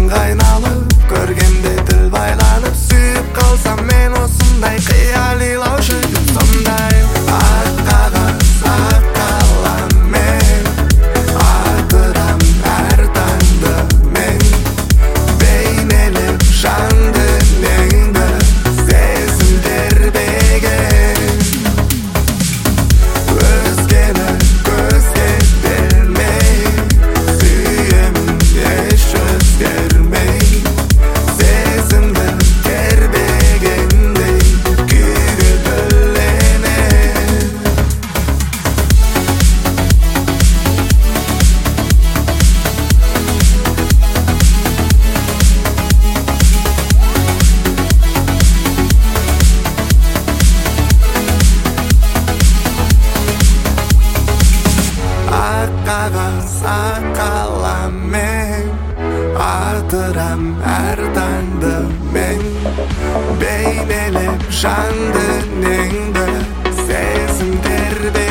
айналып, көргенде тіл байланып, сүйіп қалсам мен осындай қиялилаушы сондай. Ақ қағаз, ақ қаламмен атырам әр таңды мен, бейнелеп жан дүниеңді сезім тербеген. Өзгені көзге бермей, сүйемін еш өзгермей, сезімді тербегендей күйге бөленем. Ақ қағаз, ақ қаламмен атырам әр таңды мен, бейнелеп жан дүниеңді сезім тербеген.